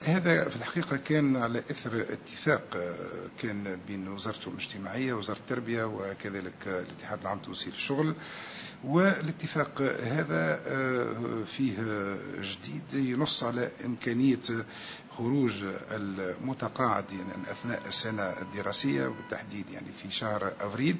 هذا في الحقيقة كان على إثر اتفاق كان بين وزارة الشؤون الاجتماعية ووزارة التربية وكذلك الاتحاد العام التونسي للشغل. والاتفاق هذا فيه جديد ينص على إمكانية خروج المتقاعد يعني أثناء السنة الدراسية وبالتحديد يعني في شهر أفريل.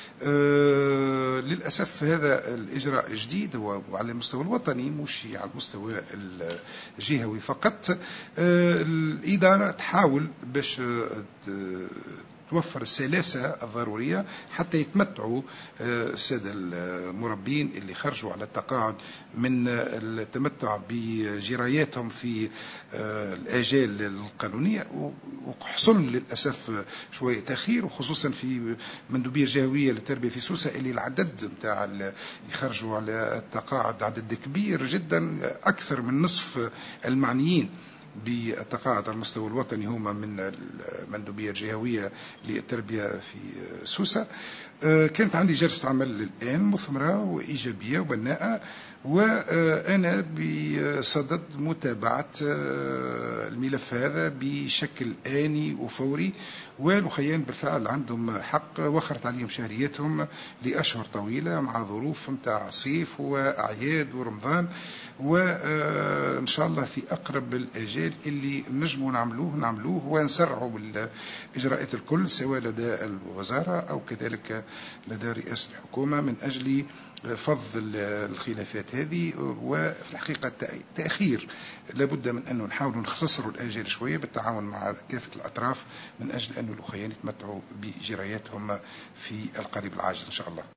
للأسف هذا الإجراء جديد هو على المستوى الوطني مش على المستوى الجهوي فقط. الإدارة تحاول باش توفر السلاسة الضرورية حتى يتمتعوا السادة المربين اللي خرجوا على التقاعد من التمتع بجراياتهم في الآجال القانونية، وحصل للأسف شوية تأخير وخصوصا في مندوبية الجهوية للتربية في سوسة اللي العدد متاع يخرجوا على التقاعد عدد كبير جدا، أكثر من نصف المعنيين بالتقاعد على المستوى الوطني هما من المندوبية الجهوية للتربية في سوسة. كانت عندي جلسة عمل الآن مثمرة وإيجابية وبناءة، وأنا بصدد متابعة الملف هذا بشكل آني وفوري. والمخيان بالفعل عندهم حق وخرت عليهم شهريتهم لأشهر طويلة مع ظروف متاع صيف وأعياد ورمضان، وإن شاء الله في أقرب الأجال اللي نجموا نعملوه ونسرعوا بالإجراءات الكل سواء لدى الوزارة أو كذلك لدى رئاسة الحكومة من أجل فض الخلافات هذه. وفي الحقيقة تأخير لابد من أنه نحاول نختصر الآجال شوية بالتعاون مع كافة الأطراف من أجل أن الأخوان يتمتعوا بجراياتهم في القريب العاجل إن شاء الله.